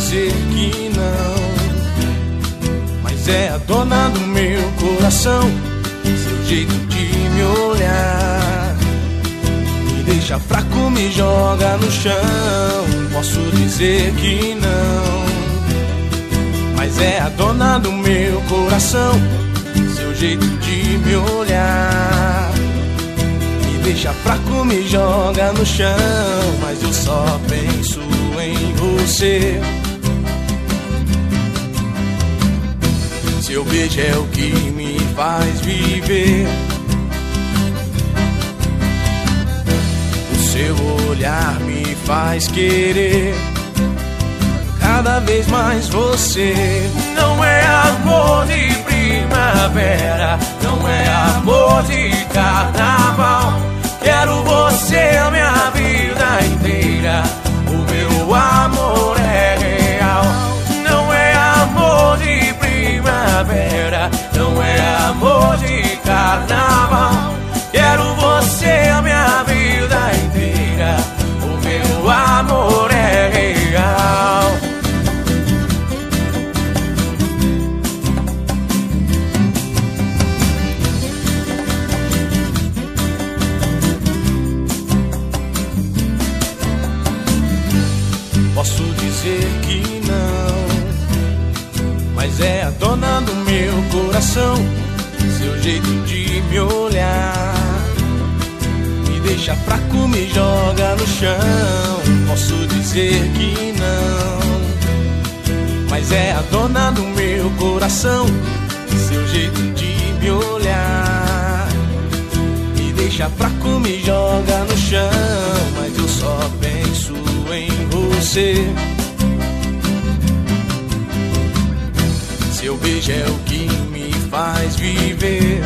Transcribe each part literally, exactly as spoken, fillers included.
dizer que não, mas é a dona do meu coração. Seu jeito de me olhar me deixa fraco, me joga no chão. Posso dizer que não, mas é a dona do meu coração. Seu jeito de me olhar me deixa fraco, me joga no chão. Mas eu só penso em você. Seu beijo é o que me faz viver. O seu olhar me faz querer cada vez mais você. Não é amor de primavera, não é amor de carnaval. Quero você a minha vida inteira. O meu amor é real. Não é amor de primavera, não é amor de carnaval. Quero você a minha vida inteira. O meu amor é real. Posso dizer que não, mas é a dona do meu coração. Seu jeito de me olhar me deixa fraco, me joga no chão. Posso dizer que não, mas é a dona do meu coração. Seu jeito de me olhar me deixa fraco, me joga no chão. Mas eu só penso em você. Seu beijo é o que me faz viver.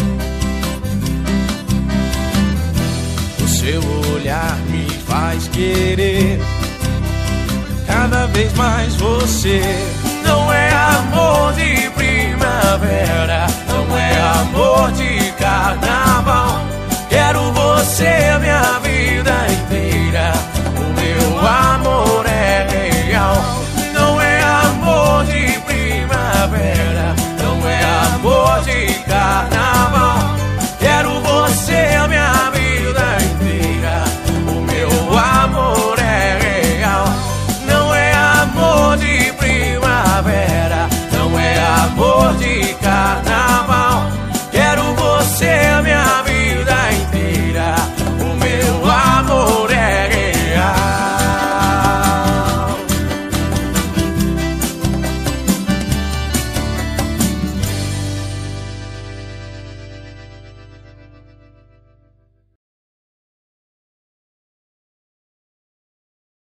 O seu olhar me faz querer cada vez mais você. Não é amor de primavera, não é amor de carnaval. Quero você a minha vida inteira.